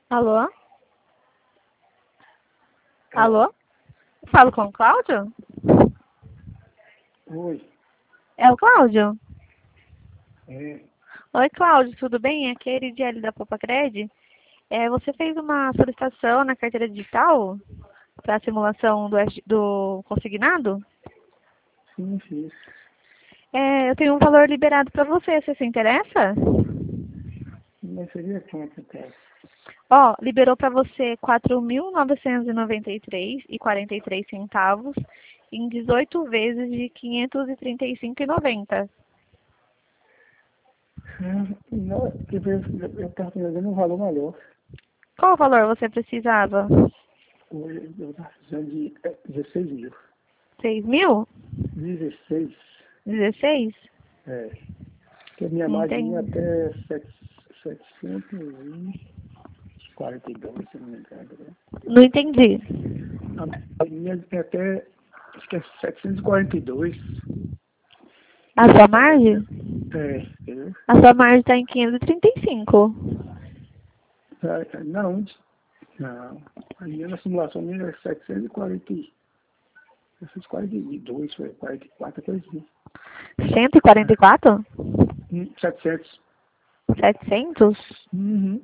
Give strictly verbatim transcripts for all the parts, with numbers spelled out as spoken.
Alô? Alô? Alô? Falo com o Cláudio? Oi. É o Cláudio? É. Oi, Cláudio, tudo bem? Aqui é a Eridiele da Popacred. É, você fez uma solicitação na carteira digital para a simulação do, S- do consignado? Sim, fiz. É, eu tenho um valor liberado para você. Você se interessa? Mas seria quanto, cara? Ó, liberou para você quatro mil novecentos e noventa e três e quarenta e três centavos em dezoito vezes de quinhentos e trinta e cinco e noventa. É, não, eu estava pegando um valor maior. Qual valor você precisava? Hoje eu estava precisando de é, dezesseis mil. Seis mil? dezesseis. Dezesseis? É. Que a minha margem é Entendi. até setecentos e quarenta e dois, se não me engano. Né? Não entendi. A minha é até, acho que é setecentos e quarenta e dois. A sua margem? É, entendeu? A sua margem está em quinhentos e trinta e cinco. Ah, Não, não. A minha na simulação minha é setecentos e quarenta. Eu fiz quarenta e dois, foi quarenta e quatro, coisa assim. cento e quarenta e quatro? Hum, setecentos. Setecentos? Uhum.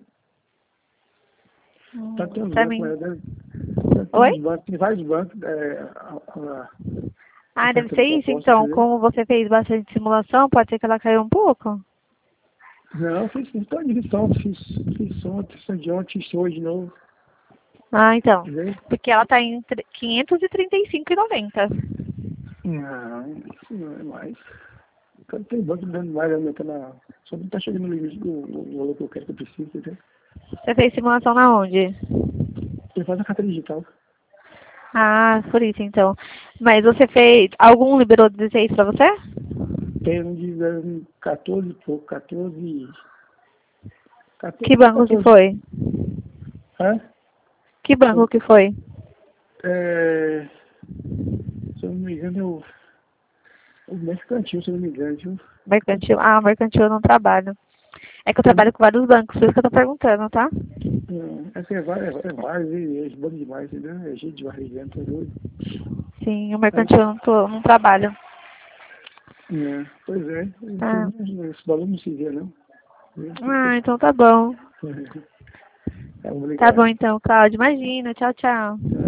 Hum, Tá tendo pra banco, mim. mas né? Tem tem Oi? uns bancos, tem vários bancos é, a- a- Ah, deve ser ofertando isso proposta, então. entendeu? Como você fez bastante simulação, pode ser que ela caiu um pouco? Não, fiz, fiz toda a edição, fiz, fiz ontem, fiz de ontem, fiz hoje de novo, Ah, então. entendeu? Porque ela está em tre- quinhentos e trinta e cinco e noventa. Não, isso não é mais. Cara, tem banco dando mais, aumentando a... Só não tá chegando no limite do, do valor que eu quero, que eu preciso, entendeu? Você fez simulação na onde? Ele faz a carteira digital. Ah, por isso então. Mas você fez. Algum liberou dezesseis pra você? Tem um de um, quatorze e pouco, quatorze, Que quatorze, banco que quatorze. foi? Hã? Que banco que foi? É, se eu não me engano, é o, o mercantil, se eu não me engano, viu? Mercantil. Ah, mercantil eu não trabalho. É que eu Tem, trabalho com vários bancos, por isso que eu tô perguntando, tá? é, essa é várias, é várias, é, é bom demais, entendeu? É gente de barrigando, tá doido. Sim, o Aí, mercantil eu não, tô, não trabalho. é, pois é, Tá. esse, esse valor não se vê, não. Ah, então tá bom. É, Tá bom obrigado. então, Cláudio. Imagina. Tchau, tchau.